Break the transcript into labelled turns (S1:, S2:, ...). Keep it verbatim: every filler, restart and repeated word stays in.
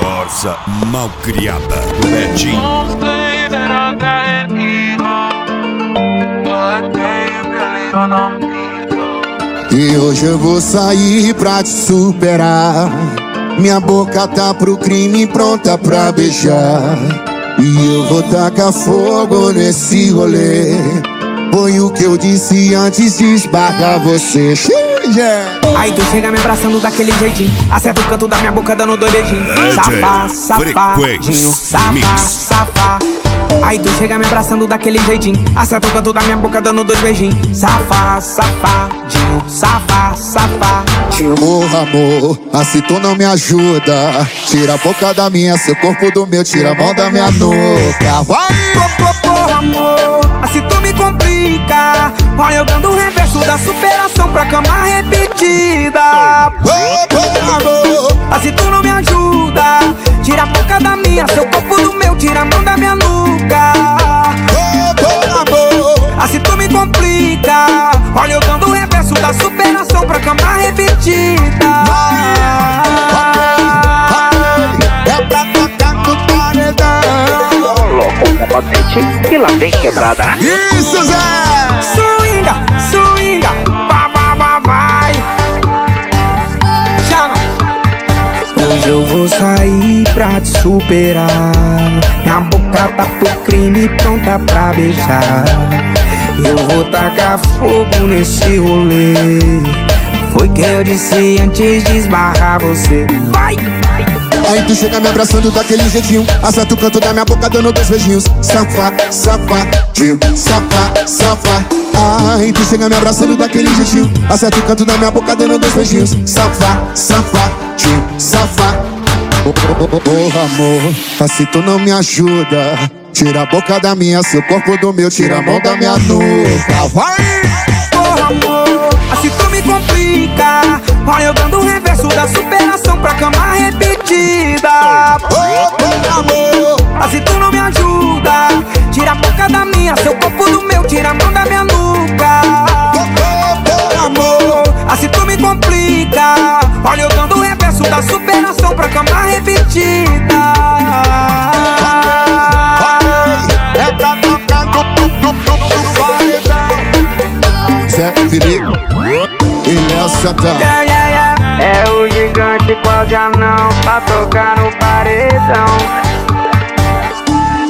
S1: Corsa malcriada do Betinho.
S2: E hoje eu vou sair pra te superar. Minha boca tá pro crime, pronta pra beijar. E eu vou tacar fogo nesse rolê. Foi o que eu disse antes de esbarrar você.
S3: Aí tu chega me abraçando daquele jeitinho, acerta o canto da minha boca dando dois beijinhos. Safá, safadinho, safá, safá. Aí tu chega me abraçando daquele jeitinho, acerta o canto da minha boca dando dois beijinhos. Safá, safadinho, safá, safadinho.
S2: Porra, amor, assim tu não me ajuda. Tira a boca da minha, seu corpo do meu, tira a mão da minha nuca. Vai!
S3: Porra, amor, assim tu me complica. Olha eu dando o reverso da superação pra cama repetida.
S2: Porra, amor,
S3: assim tu não me ajuda. Tira a boca da minha, seu corpo do meu, tira a mão da minha nuca.
S2: porra, amor,
S3: assim tu me complica. Olha eu dando o reverso da superação pra cama repetida.
S2: é pra tocar no paredão.
S4: Louco, combatente, que lá vem quebrada.
S2: Isso, Zé!
S3: Swinga, swinga, vai, vai, vai, vai. Chama. Hoje eu vou sair pra te superar. Minha boca tá pro crime, pronta pra beijar. Eu vou tacar fogo nesse rolê. Foi que eu disse antes de esbarrar você. Vai!
S2: Aí tu chega me abraçando daquele jeitinho, acerta o canto da minha boca dando dois beijinhos. Safá, safadinho, safá, safá. Aí tu chega me abraçando daquele jeitinho, acerta o canto da minha boca dando dois beijinhos. Safá, safadinho, safá. Oh, oh, oh, oh, amor, assim tu não me ajuda. Tira a boca da minha, seu corpo do meu, tira a mão da minha nuca. Vai!
S3: Porra, amor, assim tu me complica. Olha eu dando o reverso da superação pra cama repetida.
S2: Porra, amor,
S3: assim tu não me ajuda. Tira a boca da minha, seu corpo do meu, tira a mão da minha nuca.
S2: porra, amor,
S3: assim tu me complica. Olha eu dando o reverso da superação pra cama repetida.
S2: é pra tocar no, no, no, no paredão. Zé Felipe e Léo Santana.
S3: Yeah, yeah, yeah.
S4: É o gigante quase anão pra tocar no paredão.